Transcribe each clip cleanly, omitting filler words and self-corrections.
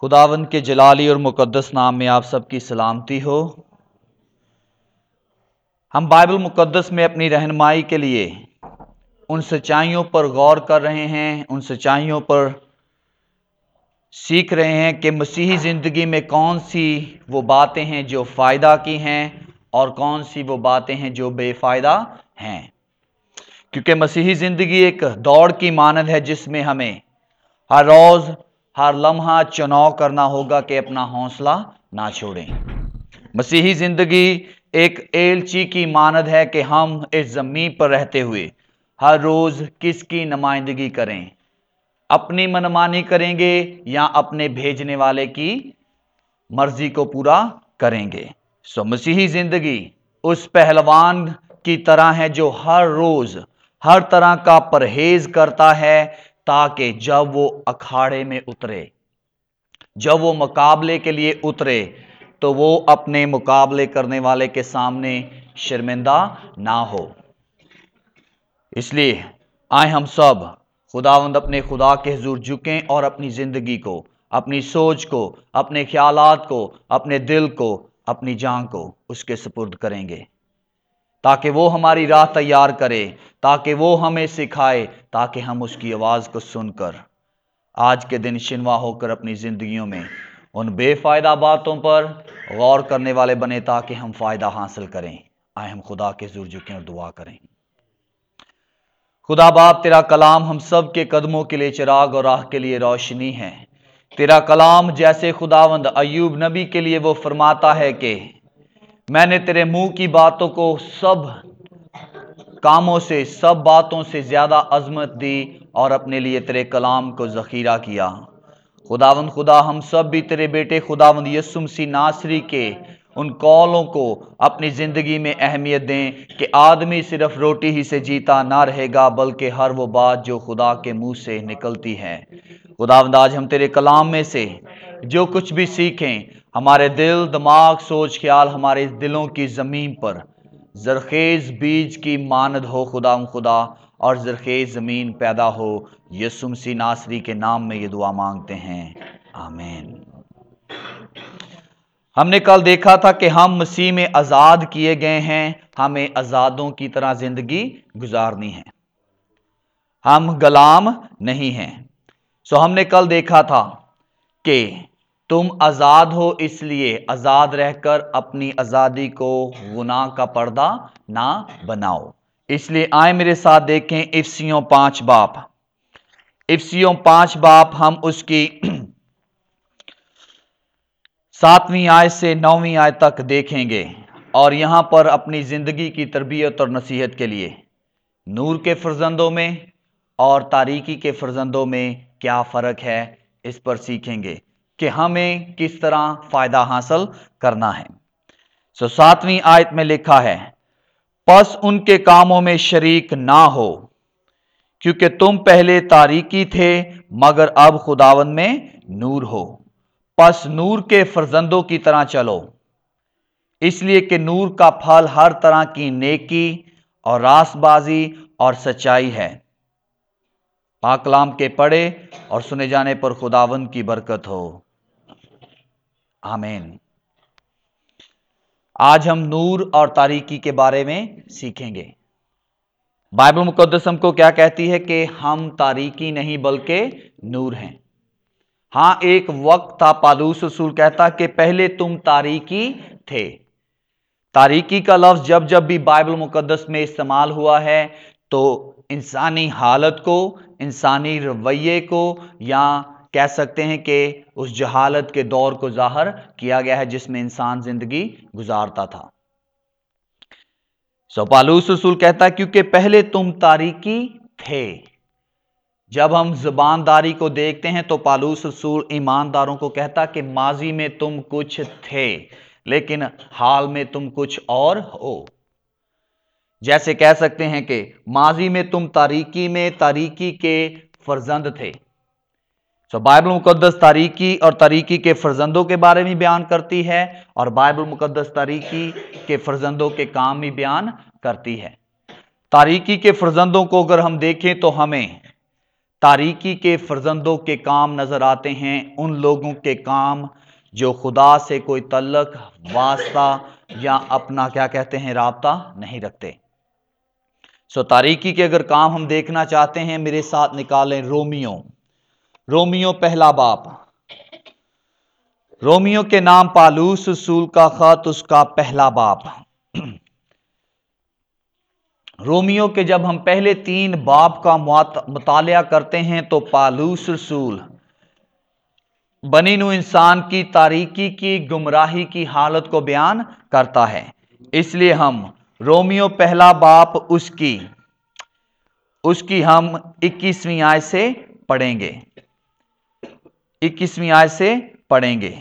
खुदावंद के जलाली और मुकद्दस नाम में आप सबकी सलामती हो। हम बाइबल मुकद्दस में अपनी रहनुमाई के लिए उन सच्चाइयों पर गौर कर रहे हैं, उन सच्चाइयों पर सीख रहे हैं कि मसीही ज़िंदगी में कौन सी वो बातें हैं जो फ़ायदा की हैं और कौन सी वो बातें हैं जो बेफ़ायदा हैं। क्योंकि मसीही ज़िंदगी एक दौड़ की मानद है जिसमें हमें हर रोज़ हर लम्हा चुनाव करना होगा कि अपना हौसला ना छोड़ें। मसीही ज़िंदगी एक एलची की मानद है कि हम इस ज़मीन पर रहते हुए हर रोज़ किसकी नुमाइंदगी करें, अपनी मनमानी करेंगे या अपने भेजने वाले की मर्जी को पूरा करेंगे। मसीही ज़िंदगी उस पहलवान की तरह है जो हर रोज़ हर तरह का परहेज करता है ताकि जब वो अखाड़े में उतरे, जब वो मुकाबले के लिए उतरे, तो वो अपने मुकाबले करने वाले के सामने शर्मिंदा ना हो। इसलिए आए हम सब खुदावंद अपने खुदा के हुजूर झुकें और अपनी ज़िंदगी को, अपनी सोच को, अपने ख्यालात को, अपने दिल को, अपनी जान को उसके सुपुर्द करेंगे ताकि वो हमारी राह तैयार करे, ताकि वो हमें सिखाए, ताकि हम उसकी आवाज़ को सुनकर आज के दिन शिनवा होकर अपनी ज़िंदगियों में उन बेफ़ायदा बातों पर गौर करने वाले बने ताकि हम फ़ायदा हासिल करें। आए हम खुदा के हुजूर झुकें और दुआ करें। खुदा बाप, तेरा कलाम हम सब के कदमों के लिए चिराग और राह के लिए रोशनी है। तेरा कलाम जैसे खुदावंद अय्यूब नबी के लिए वो फरमाता है कि मैंने तेरे मुंह की बातों को सब कामों से, सब बातों से ज्यादा अजमत दी और अपने लिए तेरे कलाम को ज़खीरा किया। खुदावंद खुदा, हम सब भी तेरे बेटे खुदावंद यीशु मसीह नासरी के उन कौलों को अपनी ज़िंदगी में अहमियत दें कि आदमी सिर्फ रोटी ही से जीता ना रहेगा बल्कि हर वो बात जो खुदा के मुंह से निकलती है। खुदावंद आज हम तेरे कलाम में से जो कुछ भी सीखें, हमारे दिल, दिमाग, सोच, ख्याल हमारे दिलों की ज़मीन पर ज़रखेज़ बीज की मानद हो खुदा, और ज़रखेज़ ज़मीन पैदा हो। यीशु मसीह नासरी के नाम में ये दुआ मांगते हैं, आमीन। हमने कल देखा था कि हम मसीह में आज़ाद किए गए हैं, हमें आज़ादों की तरह ज़िंदगी गुजारनी है, हम गुलाम नहीं हैं। हमने कल देखा था कि तुम आज़ाद हो, इसलिए आज़ाद रहकर अपनी आज़ादी को गुनाह का पर्दा ना बनाओ। इसलिए आए मेरे साथ देखें इफिसियों 5 बाब, इफिसियों 5 बाब हम उसकी 7वीं आयत से 9वीं आयत तक देखेंगे और यहां पर अपनी ज़िंदगी की तरबियत और नसीहत के लिए नूर के फर्जंदों में और तारीकी के फर्जंदों में क्या फ़र्क है, इस पर सीखेंगे कि हमें किस तरह फ़ायदा हासिल करना है। 7वीं आयत में लिखा है, पस उनके कामों में शरीक ना हो, क्योंकि तुम पहले तारीकी थे मगर अब खुदावंद में नूर हो। पस नूर के फर्जंदों की तरह चलो, इसलिए कि नूर का फल हर तरह की नेकी और रासबाजी और सच्चाई है। पाक कलाम के पढ़े और सुने जाने पर खुदावंद की बरकत हो, आमीन। आज हम नूर और तारीकी के बारे में सीखेंगे। बाइबल मुकद्दस हमको क्या कहती है कि हम तारीकी नहीं बल्कि नूर हैं। हाँ, एक वक्त था पालूस रसूल कहता कि पहले तुम तारीकी थे। तारीकी का लफ्ज जब जब भी बाइबल मुकद्दस में इस्तेमाल हुआ है तो इंसानी हालत को, इंसानी रवैये को, या कह सकते हैं कि उस जहालत के दौर को ज़ाहिर किया गया है जिसमें इंसान जिंदगी गुजारता था। पालूस रसूल कहता है क्योंकि पहले तुम तारीकी थे। जब हम ज़बानदारी को देखते हैं तो पालूस रसूल ईमानदारों को कहता कि माजी में तुम कुछ थे लेकिन हाल में तुम कुछ और हो। जैसे कह सकते हैं कि माजी में तुम तारीकी के फर्जंद थे। बाइबल मुकद्दस तारीकी और तारीकी के फर्जंदों के बारे में बयान करती है और बाइबल मुकद्दस तारीकी के फर्जंदों के काम भी बयान करती है। तारीकी के फर्जंदों को अगर हम देखें तो हमें تاریکی کے فرزندوں کے کام نظر آتے ہیں، ان لوگوں کے کام جو خدا سے کوئی تعلق، واسطہ یا اپنا کیا کہتے ہیں رابطہ نہیں رکھتے۔ تاریکی کے اگر کام ہم دیکھنا چاہتے ہیں، میرے ساتھ نکالیں رومیو پہلا باب۔ رومیو کے نام پالوس رسول کا خط، اس کا پہلا باب۔ رومیو کے جب ہم پہلے 3 باب کا مطالعہ کرتے ہیں تو پالوس رسول بنی نوع انسان کی تاریکی کی، گمراہی کی حالت کو بیان کرتا ہے۔ اس لیے ہم رومیو پہلا باب اس کی ہم 21ویں آیت سے پڑھیں گے، 21ویں آیت سے پڑھیں گے۔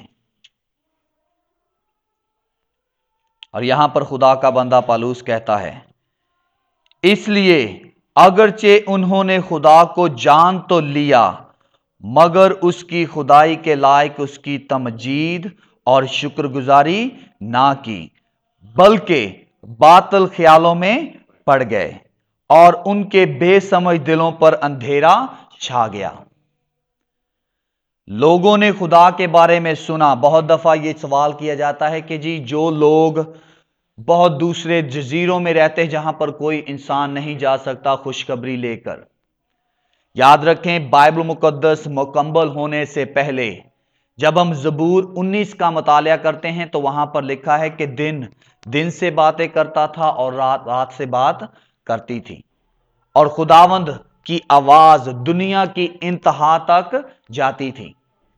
اور یہاں پر خدا کا بندہ پالوس کہتا ہے، اس لیے اگرچہ انہوں نے خدا کو جان تو لیا، مگر اس کی خدائی کے لائق اس کی تمجید اور شکر گزاری نہ کی، بلکہ باطل خیالوں میں پڑ گئے اور ان کے بے سمجھ دلوں پر اندھیرا چھا گیا۔ لوگوں نے خدا کے بارے میں سنا۔ بہت دفعہ یہ سوال کیا جاتا ہے کہ جی جو لوگ بہت دوسرے جزیروں میں رہتے ہیں جہاں پر کوئی انسان نہیں جا سکتا خوشخبری لے کر، یاد رکھیں بائبل مقدس مکمل ہونے سے پہلے جب ہم زبور 19 کا مطالعہ کرتے ہیں تو وہاں پر لکھا ہے کہ دن سے باتیں کرتا تھا اور رات سے بات کرتی تھی، اور خداوند کی آواز دنیا کی انتہا تک جاتی تھی۔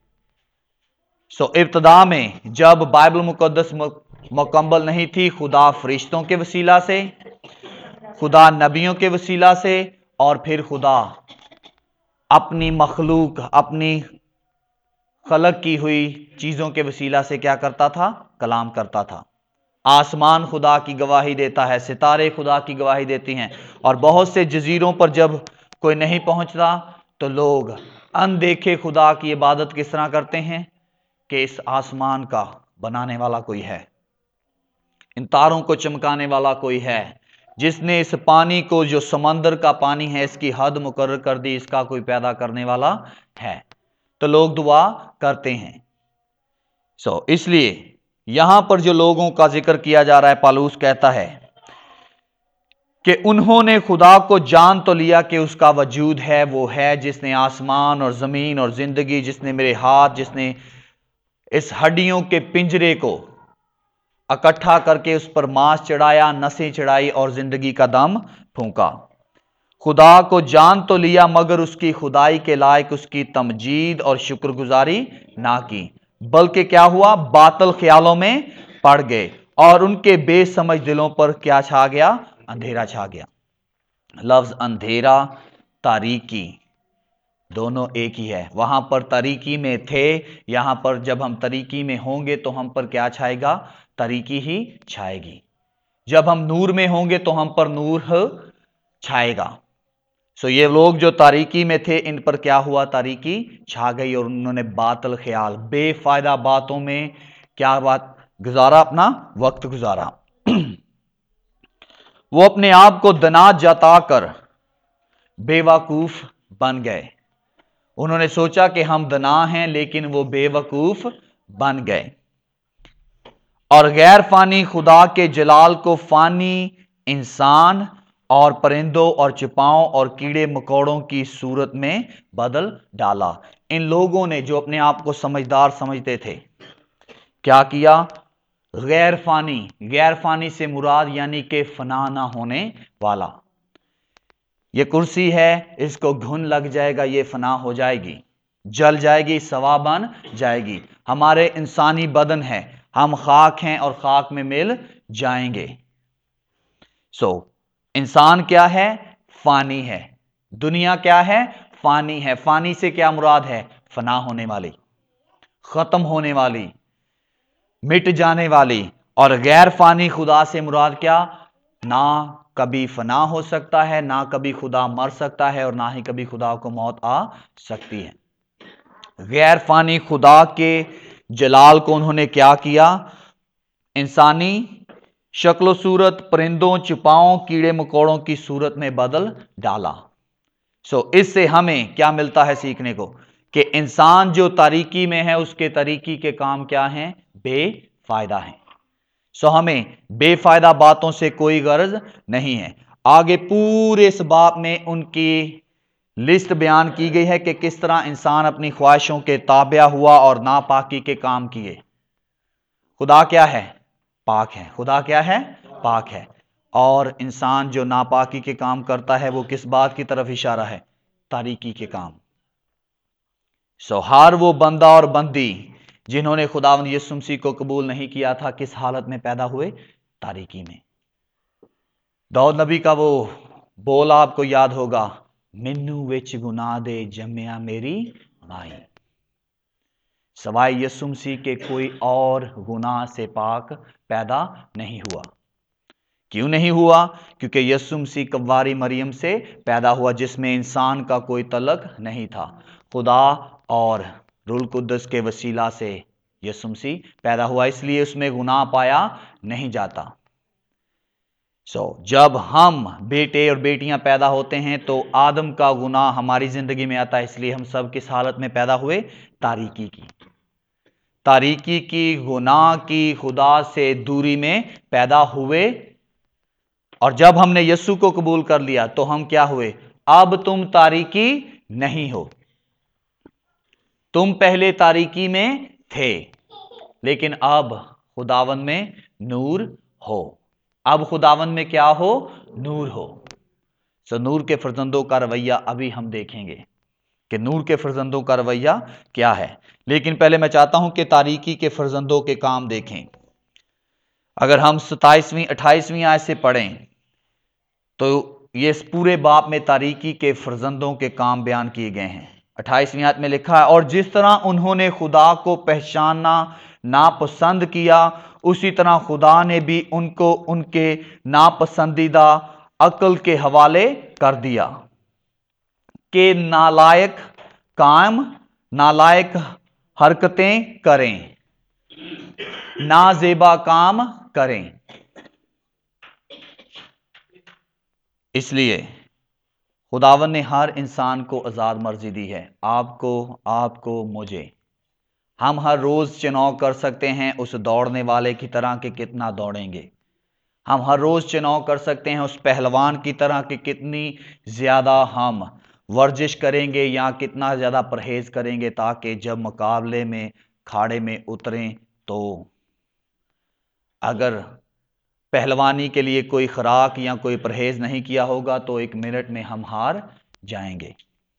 ابتدا میں جب بائبل مقدس مکمل نہیں تھی، خدا فرشتوں کے وسیلہ سے، خدا نبیوں کے وسیلہ سے، اور پھر خدا اپنی مخلوق، اپنی خلق کی ہوئی چیزوں کے وسیلہ سے کیا کرتا تھا؟ کلام کرتا تھا۔ آسمان خدا کی گواہی دیتا ہے، ستارے خدا کی گواہی دیتی ہیں، اور بہت سے جزیروں پر جب کوئی نہیں پہنچتا تو لوگ اندیکھے خدا کی عبادت کس طرح کرتے ہیں کہ اس آسمان کا بنانے والا کوئی ہے، ان تاروں کو چمکانے والا کوئی ہے، جس نے اس پانی کو جو سمندر کا پانی ہے اس کی حد مقرر کر دی، اس کا کوئی پیدا کرنے والا ہے، تو لوگ دعا کرتے ہیں۔ اس لیے یہاں پر جو لوگوں کا ذکر کیا جا رہا ہے، پالوس کہتا ہے کہ انہوں نے خدا کو جان تو لیا کہ اس کا وجود ہے، وہ ہے جس نے آسمان اور زمین اور زندگی، جس نے میرے ہاتھ، جس نے اس ہڈیوں کے پنجرے کو اکٹھا کر کے اس پر ماس چڑھایا، نسیں چڑھائی اور زندگی کا دم پھونکا۔ خدا کو جان تو لیا مگر اس کی خدائی کے لائق اس کی تمجید اور شکر گزاری نہ کی، بلکہ کیا ہوا؟ باطل خیالوں میں پڑ گئے اور ان کے بے سمجھ دلوں پر کیا چھا گیا؟ اندھیرا چھا گیا۔ لفظ اندھیرا، تاریکی دونوں ایک ہی ہے۔ وہاں پر تاریکی میں تھے، یہاں پر جب ہم تاریکی میں ہوں گے تو ہم پر کیا چھائے گا؟ تاریکی ہی چھائے گی۔ جب ہم نور میں ہوں گے تو ہم پر نور چھائے گا۔ یہ لوگ جو تاریکی میں تھے ان پر کیا ہوا؟ تاریکی چھا گئی اور انہوں نے باطل خیال، بے فائدہ باتوں میں کیا بات گزارا؟ اپنا وقت گزارا۔ وہ اپنے آپ کو دنا جتا کر بے وقوف بن گئے۔ انہوں نے سوچا کہ ہم دنا ہیں، لیکن وہ بے وقوف بن گئے اور غیر فانی خدا کے جلال کو فانی انسان اور پرندوں اور چپاؤں اور کیڑے مکوڑوں کی صورت میں بدل ڈالا۔ ان لوگوں نے جو اپنے آپ کو سمجھدار سمجھتے تھے کیا کیا؟ غیر فانی سے مراد یعنی کہ فنا نہ ہونے والا۔ یہ کرسی ہے، اس کو گھن لگ جائے گا، یہ فنا ہو جائے گی، جل جائے گی، سوا بن جائے گی۔ ہمارے انسانی بدن ہے، ہم خاک ہیں اور خاک میں مل جائیں گے۔ انسان کیا ہے؟ فانی ہے۔ دنیا کیا ہے؟ فانی ہے۔ فانی سے کیا مراد ہے؟ فنا ہونے والی، ختم ہونے والی، مٹ جانے والی۔ اور غیر فانی خدا سے مراد کیا؟ نہ کبھی فنا ہو سکتا ہے، نہ کبھی خدا مر سکتا ہے، اور نہ ہی کبھی خدا کو موت آ سکتی ہے۔ غیر فانی خدا کے جلال کو انہوں نے کیا کیا؟ انسانی شکل و صورت، پرندوں، چپاؤں، کیڑے مکوڑوں کی صورت میں بدل ڈالا۔ اس سے ہمیں کیا ملتا ہے سیکھنے کو کہ انسان جو تاریکی میں ہے اس کے طریقے کے کام کیا ہیں؟ بے فائدہ ہیں۔ ہمیں بے فائدہ باتوں سے کوئی غرض نہیں ہے۔ آگے پورے اس باب میں ان کی لسٹ بیان کی گئی ہے کہ کس طرح انسان اپنی خواہشوں کے تابع ہوا اور ناپاکی کے کام کیے۔ خدا کیا ہے؟ پاک ہے۔ خدا کیا ہے؟ پاک ہے۔ اور انسان جو ناپاکی کے کام کرتا ہے وہ کس بات کی طرف اشارہ ہے؟ تاریکی کے کام۔ ہر وہ بندہ اور بندی جنہوں نے خداوند یسوع مسیح کو قبول نہیں کیا تھا کس حالت میں پیدا ہوئے؟ تاریکی میں۔ داؤد نبی کا وہ بول آپ کو یاد ہوگا، مینو وچ گناہ دے جمیا میری مائی۔ سوائے یسوع مسیح کے کوئی اور گناہ سے پاک پیدا نہیں ہوا۔ کیوں نہیں ہوا؟ کیونکہ یسوع مسیح کنواری مریم سے پیدا ہوا جس میں انسان کا کوئی تعلق نہیں تھا۔ خدا اور روح القدس کے وسیلہ سے یسوع مسیح پیدا ہوا، اس لیے اس میں گناہ پایا نہیں جاتا۔ جب ہم بیٹے اور بیٹیاں پیدا ہوتے ہیں تو آدم کا گناہ ہماری زندگی میں آتا ہے، اس لیے ہم سب کس حالت میں پیدا ہوئے؟ تاریکی کی۔ تاریکی کی، گناہ کی، خدا سے دوری میں پیدا ہوئے۔ اور جب ہم نے یسوع کو قبول کر لیا تو ہم کیا ہوئے؟ اب تم تاریکی نہیں ہو۔ تم پہلے تاریکی میں تھے لیکن اب خداوند میں نور ہو۔ اب خداوند میں کیا ہو؟ نور ہو۔ نور کے فرزندوں کا رویہ ابھی ہم دیکھیں گے کہ نور کے فرزندوں کا رویہ کیا ہے، لیکن پہلے میں چاہتا ہوں کہ تاریکی کے فرزندوں کے کام دیکھیں۔ اگر ہم 27ویں 28ویں آیت سے پڑھیں تو یہ اس پورے باب میں تاریکی کے فرزندوں کے کام بیان کیے گئے ہیں۔ 28ویں آیت میں لکھا ہے، اور جس طرح انہوں نے خدا کو پہچاننا ناپسند کیا اسی طرح خدا نے بھی ان کو ان کے ناپسندیدہ عقل کے حوالے کر دیا کہ نالائق کام، نالائق حرکتیں کریں، نازیبا کام کریں۔ اس لیے خداوند نے ہر انسان کو آزاد مرضی دی ہے، آپ کو مجھے۔ ہم ہر روز چناؤ کر سکتے ہیں اس دوڑنے والے کی طرح کہ کتنا دوڑیں گے۔ ہم ہر روز چناؤ کر سکتے ہیں اس پہلوان کی طرح کہ کتنی زیادہ ہم ورزش کریں گے یا کتنا زیادہ پرہیز کریں گے، تاکہ جب مقابلے میں کھاڑے میں اتریں تو اگر پہلوانی کے لیے کوئی خوراک یا کوئی پرہیز نہیں کیا ہوگا تو 1 منٹ میں ہم ہار جائیں گے۔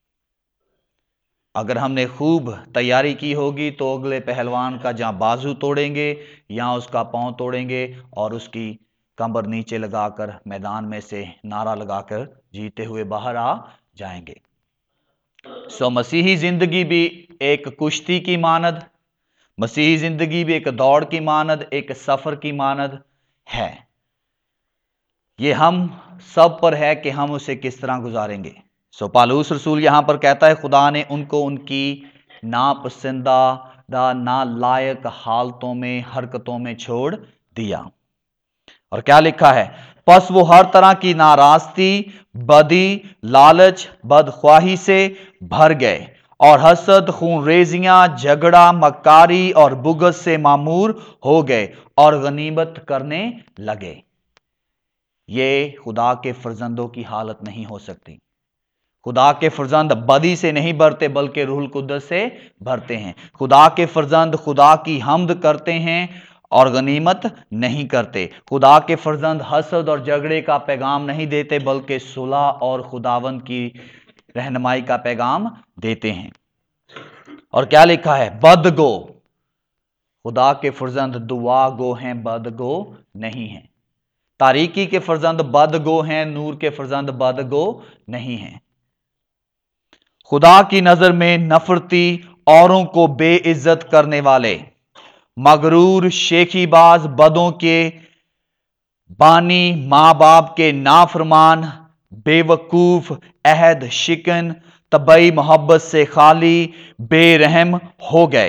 اگر ہم نے خوب تیاری کی ہوگی تو اگلے پہلوان کا جہاں بازو توڑیں گے یا اس کا پاؤں توڑیں گے اور اس کی کمر نیچے لگا کر میدان میں سے نعرہ لگا کر جیتے ہوئے باہر آ جائیں گے۔ مسیحی زندگی بھی ایک کشتی کی مانند، مسیحی زندگی بھی ایک دوڑ کی مانند، ایک سفر کی مانند ہے۔ یہ ہم سب پر ہے کہ ہم اسے کس طرح گزاریں گے۔ پالوس رسول یہاں پر کہتا ہے خدا نے ان کو ان کی ناپسندیدہ نالائق حالتوں میں، حرکتوں میں چھوڑ دیا۔ اور کیا لکھا ہے؟ پس وہ ہر طرح کی ناراستی، بدی، لالچ، بدخواہی سے بھر گئے اور حسد، خون ریزیاں، جھگڑا، مکاری اور بغض سے معمور ہو گئے اور غنیمت کرنے لگے۔ یہ خدا کے فرزندوں کی حالت نہیں ہو سکتی۔ خدا کے فرزند بدی سے نہیں بھرتے بلکہ روح القدس سے بھرتے ہیں۔ خدا کے فرزند خدا کی حمد کرتے ہیں اور غنیمت نہیں کرتے۔ خدا کے فرزند حسد اور جھگڑے کا پیغام نہیں دیتے بلکہ صلح اور خداوند کی رہنمائی کا پیغام دیتے ہیں۔ اور کیا لکھا ہے؟ بدگو، خدا کے فرزند دعا گو ہیں، بدگو نہیں ہیں۔ تاریکی کے فرزند بدگو ہیں، نور کے فرزند بدگو نہیں ہیں۔ خدا کی نظر میں نفرتی، اوروں کو بے عزت کرنے والے، مغرور، شیخی باز، بدوں کے بانی، ماں باپ کے نافرمان، بے وقوف، عہد شکن، طبعی محبت سے خالی، بے رحم ہو گئے۔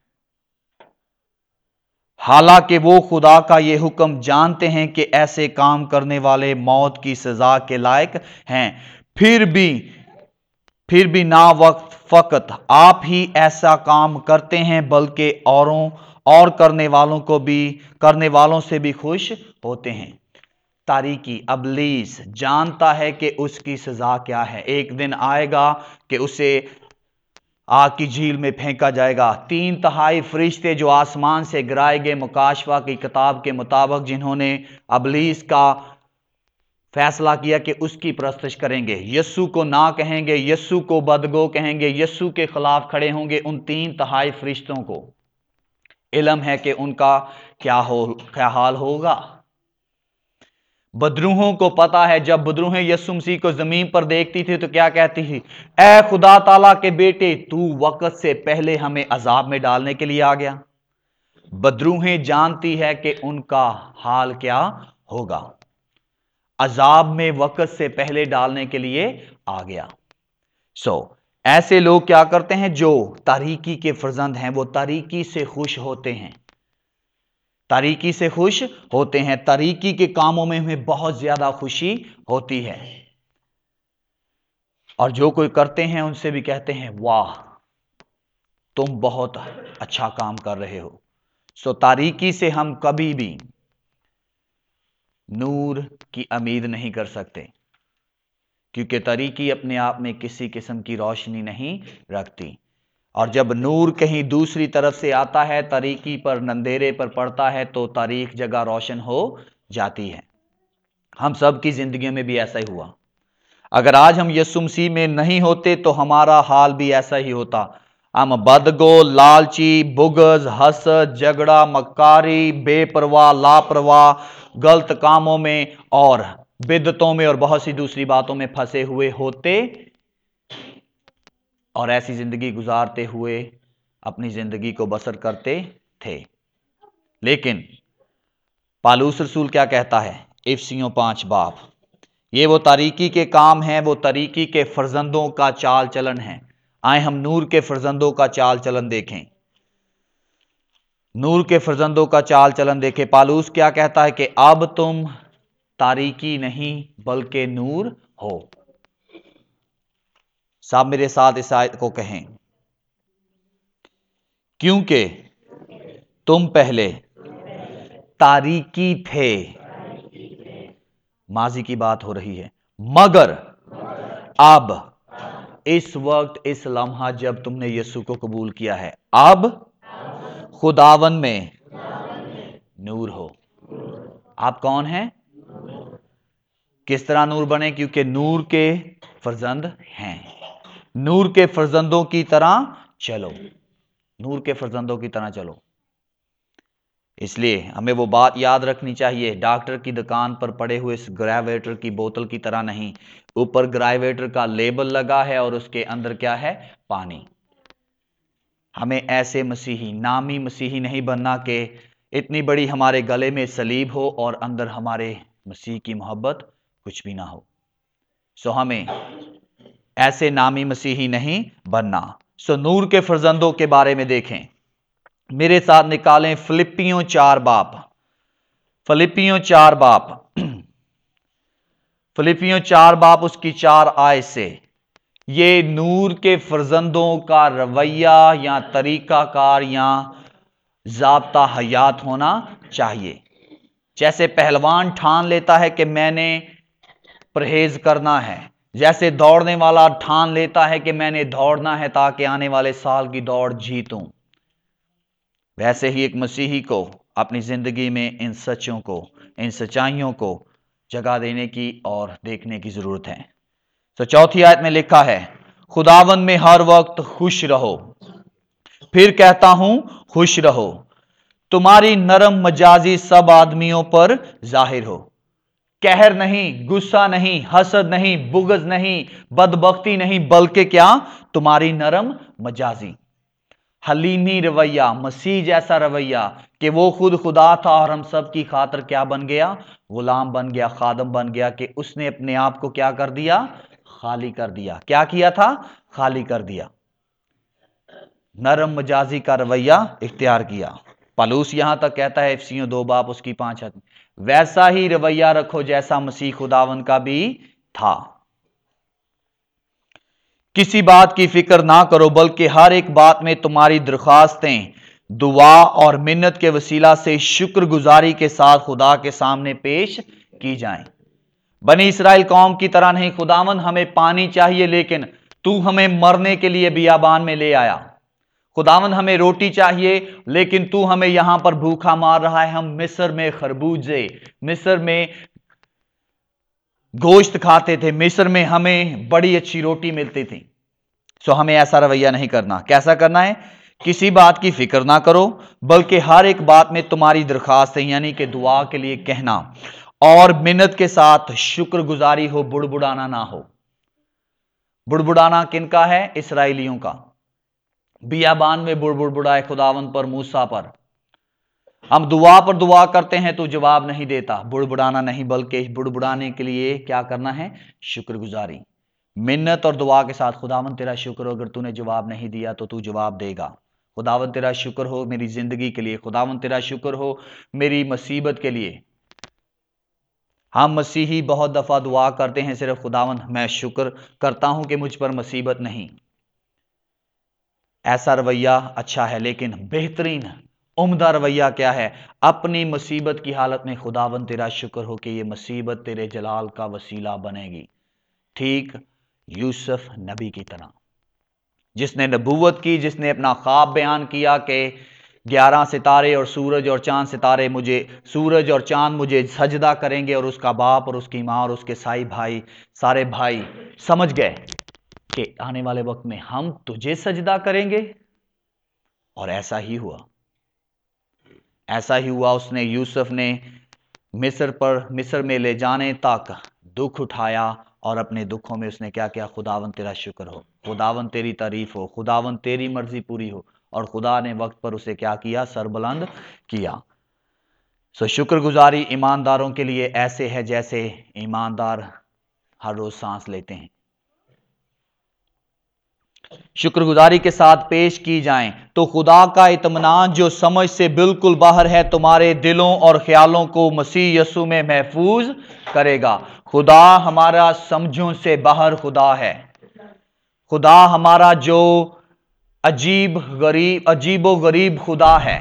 حالانکہ وہ خدا کا یہ حکم جانتے ہیں کہ ایسے کام کرنے والے موت کی سزا کے لائق ہیں، پھر بھی फिर भी ना वक्त फकत आप ही ऐसा काम करते हैं बल्कि औरों और करने वालों से भी खुश होते हैं। तारीकी, अबलीस जानता है कि उसकी सजा क्या है। एक दिन आएगा कि उसे आग की झील में फेंका जाएगा। 3/4 फरिश्ते जो आसमान से गिराए गए मुकाशवा की किताब के मुताबिक, जिन्होंने अबलीस का फैसला किया कि उसकी परस्तिश करेंगे, यस्सु को ना कहेंगे, यस्सु को बदगो कहेंगे, यस्सु के खिलाफ खड़े होंगे, उन 3/4 फरिश्तों को इल्म है कि उनका क्या हाल होगा। बदरूहों को पता है, जब बदरूहें यस्सु मसीह को जमीन पर देखती थी तो क्या कहती थी? ऐ खुदा ताला के बेटे, तू वक्त से पहले हमें अजाब में डालने के लिए आ गया। बदरूहें जानती है कि उनका हाल क्या होगा, अजाब में वक्त से पहले डालने के लिए आ गया। ऐसे लोग क्या करते हैं? जो तारीकी के फर्जंद हैं, वो तारीकी से खुश होते हैं, तारीकी से खुश होते हैं। तारीकी के कामों में हमें बहुत ज्यादा खुशी होती है, और जो कोई करते हैं उनसे भी कहते हैं वाह, तुम बहुत अच्छा काम कर रहे हो। तारीकी से हम कभी भी नूर की उम्मीद नहीं कर सकते, क्योंकि तारीकी अपने आप में किसी किस्म की रोशनी नहीं रखती। और जब नूर कहीं दूसरी तरफ से आता है, तारीकी पर, अंधेरे पर पड़ता है, तो तारीख जगह रोशन हो जाती है। हम सब की जिंदगी में भी ऐसा ही हुआ। अगर आज हम यीशु मसीह में नहीं होते तो हमारा हाल भी ऐसा ही होता। हम बदगो, लालची, बुगज, हसद, झगड़ा, मक्कारी, बेपरवाह, लापरवाह, गलत कामों में और बिदतों में और बहुत सी दूसरी बातों में फंसे हुए होते, और ऐसी जिंदगी गुजारते हुए अपनी जिंदगी को बसर करते थे। लेकिन पालूस रसूल क्या कहता है? इफिसियों 5 बाब, ये वो तारीकी के काम हैं, वो तारीकी के फर्जंदों का चाल चलन है। आए हम नूर के फर्जंदों का चाल चलन देखें, नूर के फर्जंदों का चाल चलन देखें। पालूस क्या कहता है कि अब तुम तारीकी नहीं बल्कि नूर हो। साहब मेरे साथ इस आयत को कहें, क्योंकि तुम पहले तारीकी थे, माजी की बात हो रही है, मगर अब इस वक्त, इस लम्हा जब तुमने यीशु को कबूल किया है, अब खुदावन में नूर हो। आप कौन हैं? किस तरह नूर बने? क्योंकि नूर के फर्जंद हैं। नूर के फर्जंदों की तरह चलो, नूर के फर्जंदों की तरह चलो। इसलिए हमें वो बात याद रखनी चाहिए, डॉक्टर की दुकान पर पड़े हुए इस ग्रेवेटर की बोतल की तरह नहीं। ऊपर ग्रेवेटर का लेबल लगा है और उसके अंदर क्या है? पानी। हमें ऐसे मसीही, नामी मसीही नहीं बनना कि इतनी बड़ी हमारे गले में सलीब हो और अंदर हमारे मसीह की मोहब्बत कुछ भी ना हो। हमें ऐसे नामी मसीही नहीं बनना। नूर के फर्जंदों के बारे में देखें, मेरे साथ निकालें फिलिपियों 4 बाब, फिलिपियों 4 बाब, फिलिपियों 4 बाब उसकी 4 आयत से ये नूर के फर्जंदों का रवैया या तरीकाकार या ज़ाब्ता हयात होना चाहिए। जैसे पहलवान ठान लेता है कि मैंने परहेज करना है, जैसे दौड़ने वाला ठान लेता है कि मैंने दौड़ना है ताकि आने वाले साल की दौड़ जीतूं, वैसे ही एक मसीही को अपनी जिंदगी में इन सच्चों को, इन सच्चाइयों को जगह देने की और देखने की जरूरत है। तो चौथी आयत में लिखा है, खुदावन में हर वक्त खुश रहो। फिर कहता हूं खुश रहो। तुम्हारी नरम मजाजी सब आदमियों पर जाहिर हो। कहर नहीं, गुस्सा नहीं, हसद नहीं, बुगज नहीं, बदबख्ती नहीं, बल्कि क्या? तुम्हारी नरम मजाजी, हलीमी रवैया, मसीह जैसा रवैया कि वो खुद खुदा था और हम सब की खातिर क्या बन गया? गुलाम बन गया, खादम बन गया, कि उसने अपने आप को क्या कर दिया? खाली कर दिया। क्या किया था? खाली कर दिया। नरम मजाजी का रवैया इख्तियार किया। पलूस यहां तक कहता है इफिसियों 2 बाब उसकी 5 आयत, वैसा ही रवैया रखो जैसा मसीह खुदावन का भी था। किसी बात की फिक्र ना करो, बल्कि हर एक बात में तुम्हारी दरख्वास्तें दुआ और मिन्नत के वसीला से शुक्रगुजारी के साथ खुदा के सामने पेश की जाएं। बनी इसराइल कौम की तरह नहीं। खुदावन हमें पानी चाहिए, लेकिन तू हमें मरने के लिए बियाबान में ले आया। खुदावन हमें रोटी चाहिए, लेकिन तू हमें यहां पर भूखा मार रहा है। हम मिस्र में खरबूजे, मिस्र में गोश्त खाते थे, मिस्र में हमें बड़ी अच्छी रोटी मिलती थी। सो हमें ऐसा रवैया नहीं करना। कैसा करना है? किसी बात की फिक्र ना करो, बल्कि हर एक बात में तुम्हारी दरखास्त है, यानी कि दुआ के लिए कहना और मिन्नत के साथ शुक्रगुजारी हो, बुड़बुड़ाना ना हो। बुड़बुड़ाना किनका है? इसराइलियों का। बियाबान में बुड़बुड़ाए खुदावंद पर, मूसा पर। हम दुआ पर दुआ करते हैं तो जवाब नहीं देता। बुड़बुड़ाना नहीं, बल्कि बुड़बुड़ाने के लिए क्या करना है? शुक्रगुजारी, मिन्नत और दुआ के साथ। खुदावंद तेरा शुक्र हो, अगर तूने जवाब नहीं दिया तो तू जवाब देगा। खुदावंद तेरा शुक्र हो मेरी जिंदगी के लिए। खुदावंद तेरा शुक्र हो मेरी मुसीबत के लिए। हम मसीही बहुत दफा दुआ करते हैं सिर्फ, खुदावंद मैं शुक्र करता हूं कि मुझ पर मुसीबत नहीं। ऐसा रवैया अच्छा है, लेकिन बेहतरीन उम्दा रवैया क्या है? अपनी मुसीबत की हालत में खुदावंद तेरा शुक्र हो कि ये मुसीबत तेरे जलाल का वसीला बनेगी। ठीक यूसुफ नबी की तरह, जिसने नबूवत की, जिसने अपना ख्वाब बयान किया कि 11 सितारे और सूरज और चांद सितारे मुझे, सूरज और चांद मुझे सजदा करेंगे, और उसका बाप और उसकी माँ और उसके साई भाई, सारे भाई समझ गए कि आने वाले वक्त में हम तुझे सजदा करेंगे। और ऐसा ही हुआ, ऐसा ही हुआ। उसने, यूसुफ ने मिस्र में ले जाने तक दुख उठाया, और अपने दुखों में उसने क्या किया? खुदावन तेरा शुक्र हो, खुदावन तेरी तारीफ हो, खुदावन तेरी मर्जी पूरी हो। और खुदा ने वक्त पर उसे क्या किया? सरबुलंद किया। सो शुक्रगुजारी ईमानदारों के लिए ऐसे है जैसे ईमानदार हर रोज सांस लेते हैं। शुक्रगुजारी के साथ पेश की जाएं तो खुदा का इत्मीनान जो समझ से बिल्कुल बाहर है, तुम्हारे दिलों और ख्यालों को मसीह यीशु में महफूज करेगा। खुदा हमारा समझों से बाहर खुदा है। खुदा हमारा जो अजीबो गरीब खुदा है,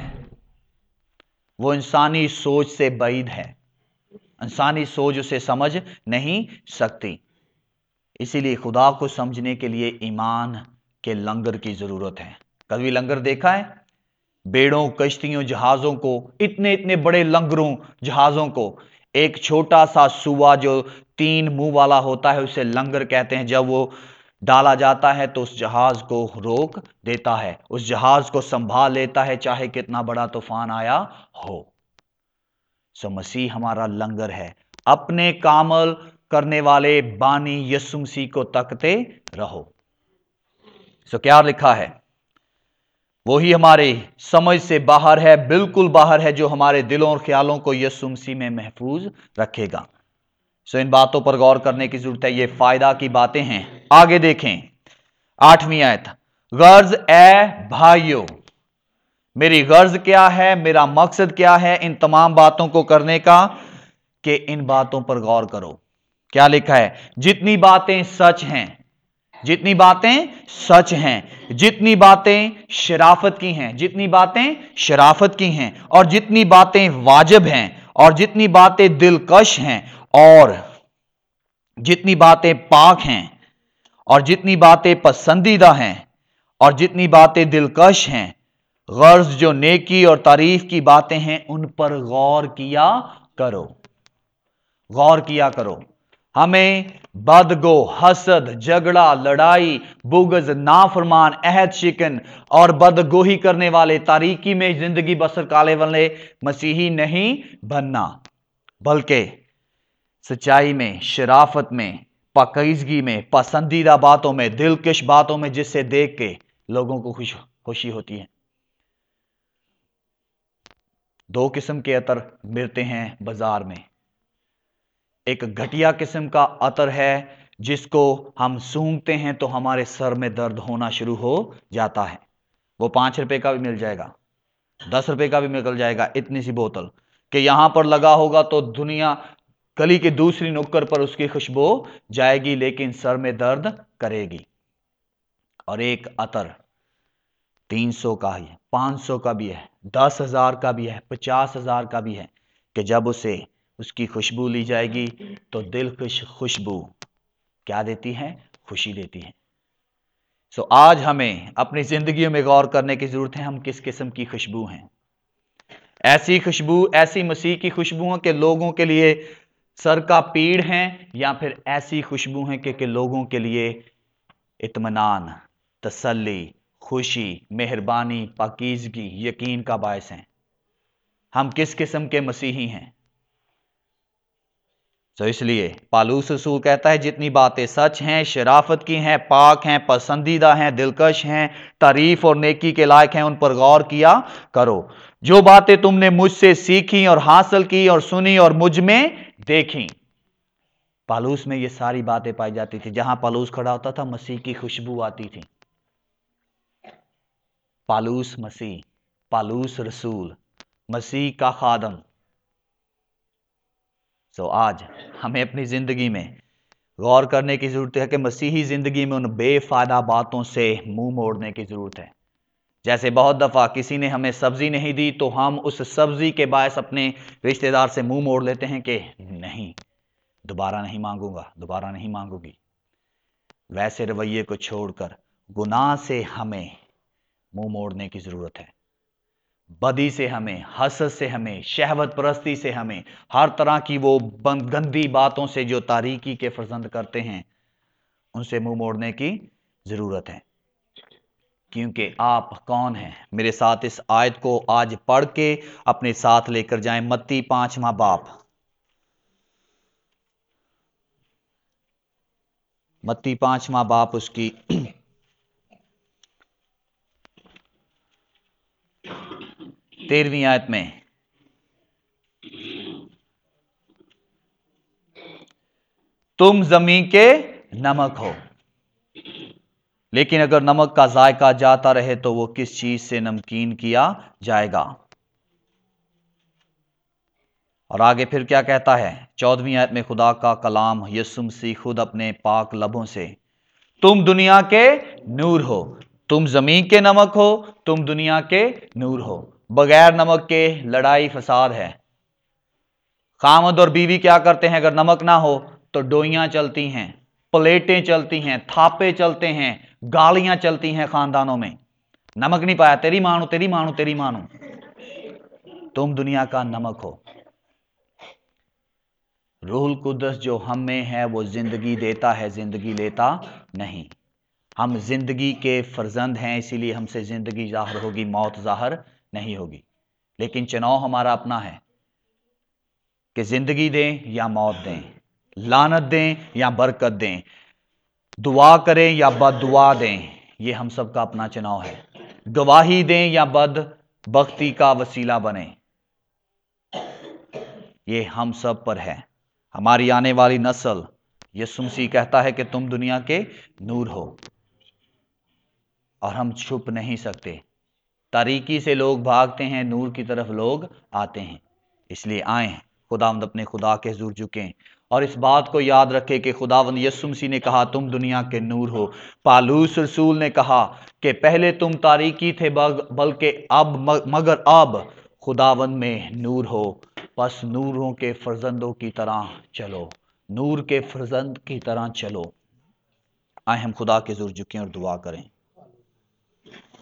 वो इंसानी सोच से बाइद है। इंसानी सोच उसे समझ नहीं सकती। इसीलिए खुदा को समझने के लिए ईमान के लंगर की जरूरत है। कभी लंगर देखा है? बेड़ों, कश्तियों, जहाजों को, इतने इतने बड़े लंगरों, जहाजों को एक छोटा सा सुआ जो 3 मुंह वाला होता है, उसे लंगर कहते हैं। जब वो डाला जाता है तो उस जहाज को रोक देता है, उस जहाज को संभाल लेता है, चाहे कितना बड़ा तूफान आया हो। सो मसीह हमारा लंगर है। अपने कामल करने वाले बानी यीशु मसीह को तकते रहो। सो क्या लिखा है? वही हमारे समझ से बाहर है, बिल्कुल बाहर है, जो हमारे दिलों और ख्यालों को यीशु मसीह में महफूज रखेगा। सो इन बातों पर गौर करने की जरूरत है। ये फायदा की बातें हैं। आगे देखें 8वीं आयत। गर्ज ए भाइयों, मेरी गर्ज क्या है, मेरा मकसद क्या है इन तमाम बातों को करने का? कि इन बातों पर गौर करो। क्या लिखा है? जितनी बातें सच हैं, जितनी बातें सच हैं, जितनी बातें शराफत की हैं, जितनी बातें शराफत की हैं, और जितनी बातें वाजिब हैं, और जितनी बातें दिलकश हैं, और जितनी बातें पाक हैं, और जितनी बातें पसंदीदा हैं, और जितनी बातें दिलकश हैं, गर्ज जो नेकी और तारीफ की बातें हैं, उन पर गौर किया करो। गौर किया करो। हमें बदगो, हसद, झगड़ा, लड़ाई, बुग़्ज़, नाफरमान, अहद शिकन और बदगोही करने वाले, तारीकी में जिंदगी बसर काले वाले मसीही नहीं बनना, बल्कि सच्चाई में, शराफत में, पाकीज़गी में, पसंदीदा बातों में, दिलकश बातों में, जिससे देख के लोगों को खुशी होती है। 2 किस्म के अतर मिलते हैं बाजार में। एक घटिया किस्म का अतर है जिसको हम सूंघते हैं तो हमारे सर में दर्द होना शुरू हो जाता है। वो 5 रुपए का भी मिल जाएगा, 10 रुपए का भी मिल जाएगा, इतनी सी बोतल कि यहां पर लगा होगा तो दुनिया गली के दूसरी नुक्कड़ पर उसकी खुशबू जाएगी, लेकिन सर में दर्द करेगी। اور ایک عطر 300 کا ہے، 500 کا بھی ہے، 10,000 کا بھی ہے، 50,000 کا بھی ہے، کہ جب اس کی خوشبو لی جائے گی تو دل خوشبو کیا دیتی ہے؟ خوشی دیتی ہے۔ آج ہمیں اپنی زندگیوں میں غور کرنے کی ضرورت ہے، ہم کس قسم کی خوشبو ہیں۔ ایسی خوشبو، ایسی مسیح کی خوشبو کہ لوگوں کے لیے سر کا پیڑ ہیں، یا پھر ایسی خوشبو ہیں کہ لوگوں کے لیے اطمینان، تسلی، خوشی، مہربانی، پاکیزگی، یقین کا باعث ہیں۔ ہم کس قسم کے مسیحی ہیں؟ اس لیے پالوس رسول کہتا ہے جتنی باتیں سچ ہیں، شرافت کی ہیں، پاک ہیں، پسندیدہ ہیں، دلکش ہیں، تعریف اور نیکی کے لائق ہیں، ان پر غور کیا کرو۔ جو باتیں تم نے مجھ سے سیکھی اور حاصل کی اور سنی اور مجھ میں دیکھی۔ پالوس میں یہ ساری باتیں پائی جاتی تھی۔ جہاں پالوس کھڑا ہوتا تھا مسیح کی خوشبو آتی تھی۔ پالوس مسیح، پالوس رسول، مسیح کا خادم۔ آج ہمیں اپنی زندگی میں غور کرنے کی ضرورت ہے کہ مسیحی زندگی میں ان بے فائدہ باتوں سے منہ موڑنے کی ضرورت ہے۔ جیسے بہت دفعہ کسی نے ہمیں سبزی نہیں دی تو ہم اس سبزی کے باعث اپنے رشتہ دار سے منہ موڑ لیتے ہیں کہ نہیں، دوبارہ نہیں مانگوں گا، دوبارہ نہیں مانگوں گی۔ ویسے رویے کو چھوڑ کر گناہ سے ہمیں منہ موڑنے کی ضرورت ہے۔ بدی سے ہمیں، حسد سے ہمیں، شہوت پرستی سے ہمیں، ہر طرح کی وہ گندی باتوں سے جو تاریکی کے فرزند کرتے ہیں، ان سے منہ موڑنے کی ضرورت ہے۔ کیونکہ آپ کون ہیں؟ میرے ساتھ اس آیت کو آج پڑھ کے اپنے ساتھ لے کر جائیں۔ متی 5واں باب، متی 5واں باب، اس کی 13ویں آیت میں، تم زمین کے نمک ہو، لیکن اگر نمک کا ذائقہ جاتا رہے تو وہ کس چیز سے نمکین کیا جائے گا؟ اور آگے پھر کیا کہتا ہے 14ویں آیت میں؟ خدا کا کلام یسوع مسیح خود اپنے پاک لبوں سے، تم دنیا کے نور ہو، تم زمین کے نمک ہو، تم دنیا کے نور ہو۔ بغیر نمک کے لڑائی فساد ہے۔ خاوند اور بیوی کیا کرتے ہیں؟ اگر نمک نہ ہو تو ڈوئیاں چلتی ہیں، پلیٹیں چلتی ہیں، تھاپے چلتے ہیں، گالیاں چلتی ہیں خاندانوں میں۔ نمک نہیں پایا، تیری مانو، تیری مانو، تیری مانو۔ تم دنیا کا نمک ہو۔ روح القدس جو ہم میں ہے وہ زندگی دیتا ہے، زندگی لیتا نہیں۔ ہم زندگی کے فرزند ہیں، اسی لیے ہم سے زندگی ظاہر ہوگی، موت ظاہر نہیں ہوگی۔ لیکن چناؤ ہمارا اپنا ہے کہ زندگی دیں یا موت دیں، لعنت دیں یا برکت دیں، دعا کریں یا بد دعا دیں، یہ ہم سب کا اپنا چناؤ ہے۔ گواہی دیں یا بد بختی کا وسیلہ بنیں، یہ ہم سب پر ہے۔ ہماری آنے والی نسل، یسوع مسیح کہتا ہے کہ تم دنیا کے نور ہو، اور ہم چھپ نہیں سکتے۔ تاریکی سے لوگ بھاگتے ہیں، نور کی طرف لوگ آتے ہیں۔ اس لیے آئیں، خداوند اپنے خدا کے حضور جھکیں، اور اس بات کو یاد رکھے کہ خداوند یسوع مسیح نے کہا تم دنیا کے نور ہو۔ پالوس رسول نے کہا کہ پہلے تم تاریکی تھے بلکہ مگر اب خداوند میں نور ہو، پس نوروں کے فرزندوں کی طرح چلو، نور کے فرزند کی طرح چلو۔ آئیں ہم خدا کے حضور جھکیں اور دعا کریں۔